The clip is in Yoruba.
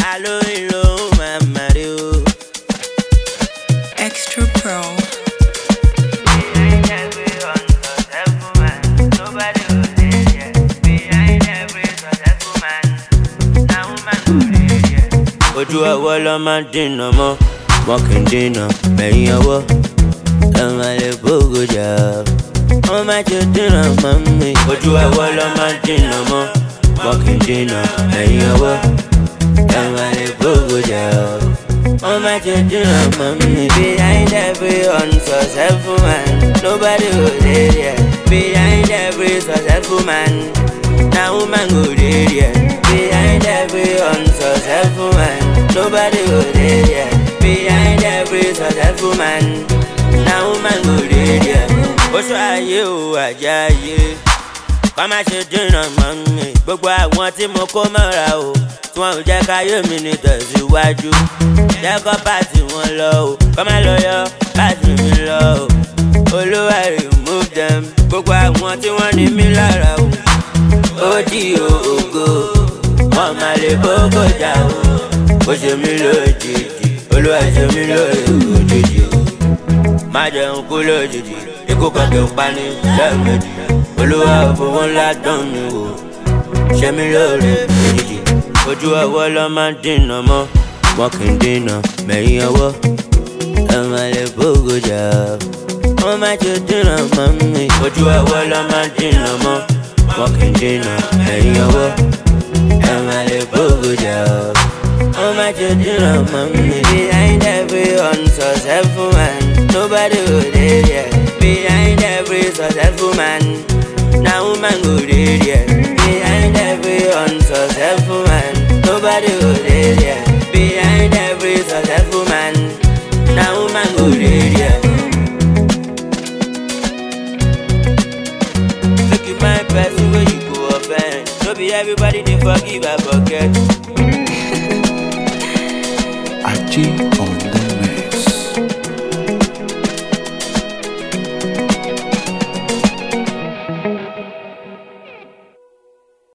Hello, hello, Mama do. Extra Pro. Behind every unsuccessful man, nobody will live here. Behind every successful man, now woman will live here. Ojú ọwọ́ lọ máa dènà mọ́, wọn kì í dènà mẹ́yìn ọwọ́. Ẹ máa lè bógo jà, wọ́n máa jẹ dènà mọ́ mi. Ojú ọwọ́ lọ máa dènà mọ́, wọn kì í dènà mẹ́yìn ọwọ́. Ẹ máa lè bógo jà, wọ́n máa jẹ dènà mọ́ mi. Behind every unsuccessful man, nobody go dey there. Behind every successful man, na woman go dey there. Behind every unsuccessful man, nobody go dey there. Behind every successful man, na woman go dey there. Oṣù ayé o àjàyè, ká má ṣe dènà mọ́ mi. Gbogbo àwọn tí mo kó mọ́ra o, tí wọn ò jẹ́ káyé mi ní tẹ̀síwájú. Jẹ́ kó pàtì wọn lọ o, kó má lọ yọ pàtì mi lọ o. Olúwa remove them, gbogbo àwọn tí wọ́n ní mí lára o. Ó di ògo, wọ́n máa lè bógò jà o. Ó ṣe mí lójijì, Olúwa ṣe mí lójijì. Má jẹun kú lójijì, ikú kan kì í pani lẹ́ẹ̀mejì. Olúwa fowó ńlá dán mi wò, ṣe mí lójijì. Ojú ọwọ́ lọ máa dènà mọ́, wọn kì í dènà mẹ́yìn ọwọ́. Ẹ máa lè bógo jà, wọ́n máa jẹ dènà mọ́ mi. Ojú ọwọ́ lọ máa dènà mọ́, wọn kì í dènà mẹ́yìn ọwọ́. Ẹ máa lè bógo jà, wọ́n máa jẹ dènà mọ́ mi. Behind every unsuccessful man, nobody go dey there. Behind every successful man, na woman go dey there. Behind every unsuccessful man, nobody go dey there. Behind every successful man, na woman go dey there. Look at my person where you go offend. No be everybody they forgive, I forget. Achi on